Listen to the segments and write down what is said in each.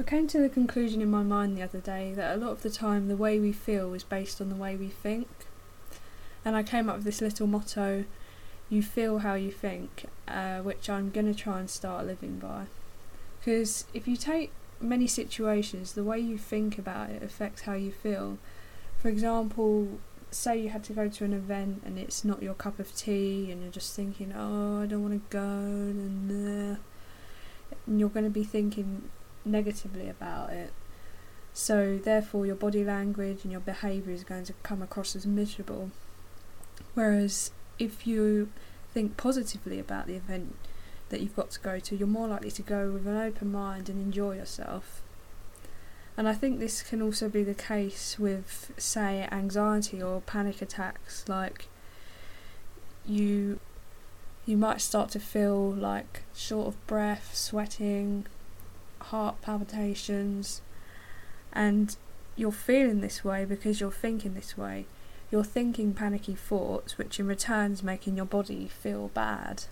I came to the conclusion in my mind the other day that a lot of the time the way we feel is based on the way we think. And I came up with this little motto, you feel how you think, which I'm going to try and start living by. Because if you take many situations, the way you think about it affects how you feel. For example, say you had to go to an event and it's not your cup of tea and you're just thinking, oh, I don't want to go, and you're going to be thinking negatively about it. So therefore your body language and your behaviour is going to come across as miserable. Whereas if you think positively about the event that you've got to go to, you're more likely to go with an open mind and enjoy yourself. And I think this can also be the case with, say, anxiety or panic attacks. Like you might start to feel like short of breath, sweating, heart palpitations, and you're feeling this way because you're thinking this way. You're thinking panicky thoughts, which in return is making your body feel bad.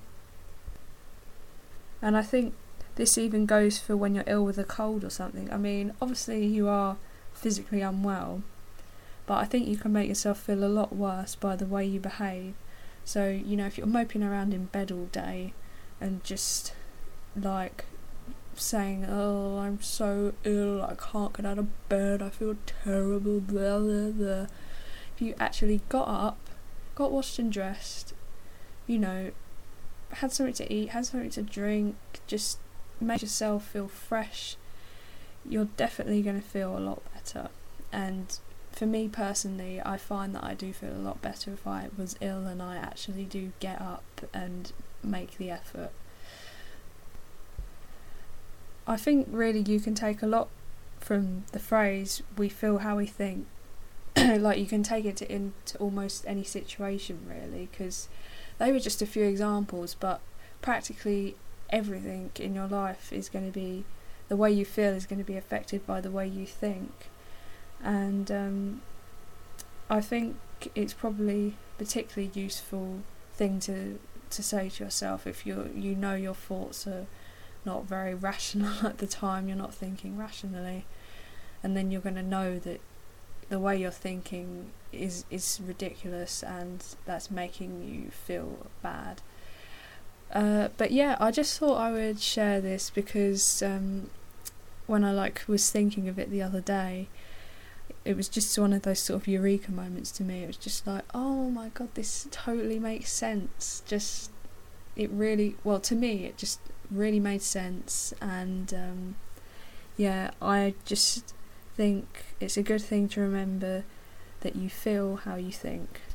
And I think this even goes for when you're ill with a cold or something. I mean, obviously you are physically unwell, but I think you can make yourself feel a lot worse by the way you behave. So, if you're moping around in bed all day and just like saying, oh, I'm so ill, I can't get out of bed, I feel terrible, blah blah blah. If you actually got up, got washed and dressed, had something to eat, had something to drink, just made yourself feel fresh, you're definitely going to feel a lot better. And for me personally, I find that I do feel a lot better if I was ill and I actually do get up and make the effort. I think really you can take a lot from the phrase, we feel how we think. Like you can take it into almost any situation really, because they were just a few examples, but practically everything in your life is going to be, the way you feel is going to be affected by the way you think. And I think it's probably a particularly useful thing to say to yourself if you know your thoughts are not very rational at the time, you're not thinking rationally, and then you're going to know that the way you're thinking is ridiculous and that's making you feel bad. But yeah, I just thought I would share this because when I was thinking of it the other day, it was just one of those sort of eureka moments to me. It was just like, oh my god, this totally makes sense. To me it just really made sense. And I just think it's a good thing to remember that you feel how you think.